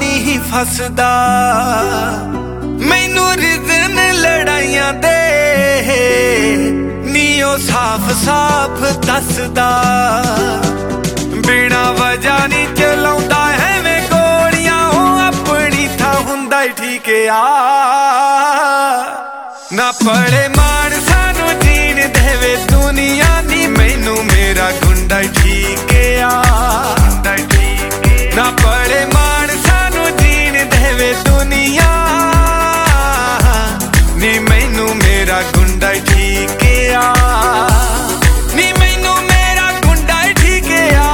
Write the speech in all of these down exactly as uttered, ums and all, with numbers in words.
नहीं फसदा मैनू रिजन लड़ाइयां दे नी ओ साफ साफ दसदा बिना वजह नहीं चलाउंदा एवें गोलियां ओ अपनी था हुंदा ही ठीक आ ना पड़े मान सानू जीन देवे दुनिया नी मैनू मेरा गुंडा ही ठीक आ ना पड़े मान सानू जीन देवे दुनिया नी मैनू मेरा गुंडा ही ठीक आ नी मैनू मेरा गुंडा ही ठीक आ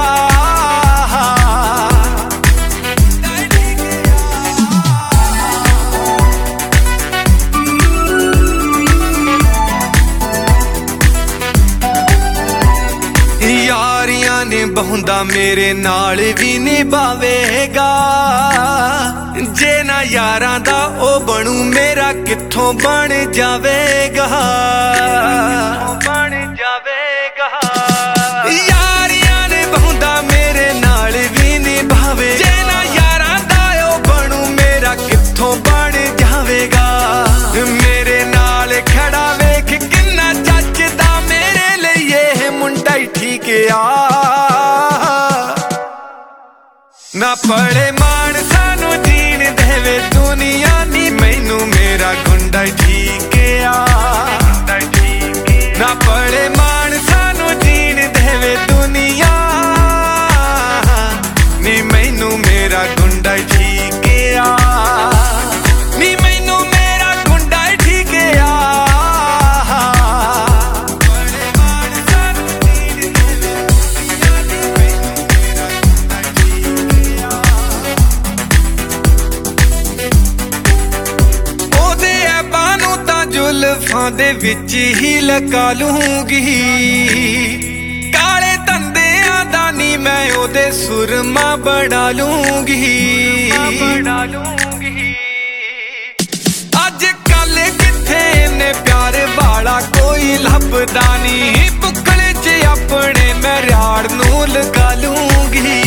यारियां ने बहुंदा मेरे नाल भी निभावेगा जे ना यारां दा ओ बनू मेरा कित्थों बन जावेगा बन जावेगा यारियां ने बहुंदा मेरे नाल भी निभावे जे ना यारां दा ओ बनू मेरा कित्थों बन जावेगा मेरे नाल खड़ा वेख किन्ना जचदा मेरे लिए मुंडा ही ठीक आ ना पड़े मान सानू जीन देवे दुनिया नी मैनू मेरा गुंडा ही ठीक आ ना पड़े मान सानू जीन देवे दुनिया नी मैनू मेरा गुंडा ही ठीक आ नी मैनू मेरा गुंडा ही ठीक आ जुल्फां दे विच ही लगा लूंगी काले धंधियां दा नी मैं ओदे सुरमा बना लूंगी अज कल किथे ने प्यार वाला कोई लभदा नी बुक्कल च अपने मैं राड़ नूं लगा लूंगी